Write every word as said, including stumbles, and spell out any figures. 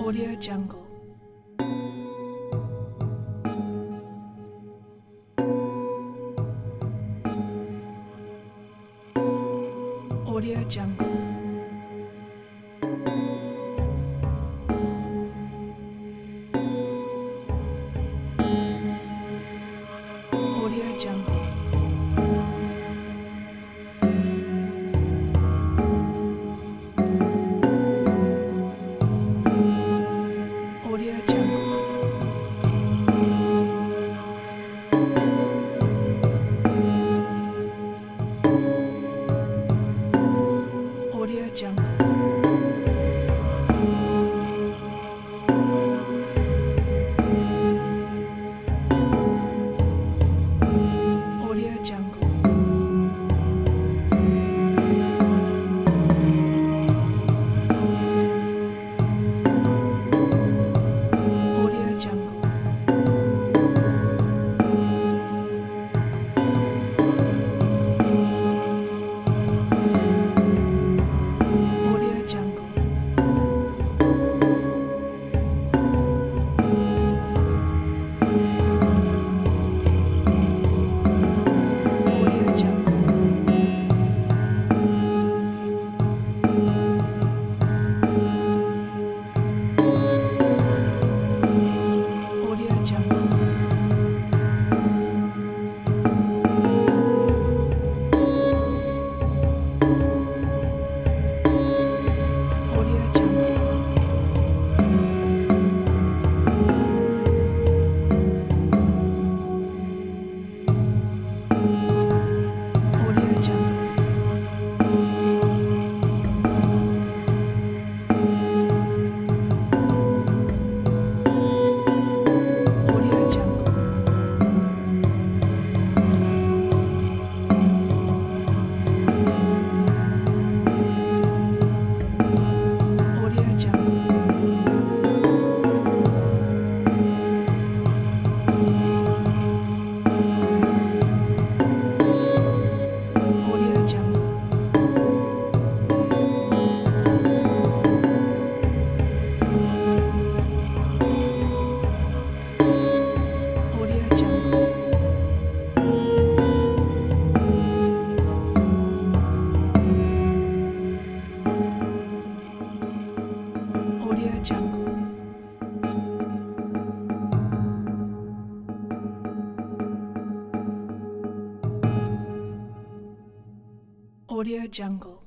Audio Jungle. Audio Jungle. Audio Jungle. Audio Jungle. Audio Jungle. Audio Jungle. Audio Jungle. Audio Jungle. Audio Jungle. Audio Jungle. Audio Jungle. Audio Jungle. Audio Jungle. Audio Jungle. Audio Jungle. Audio Jungle. Audio Jungle. Audio Jungle.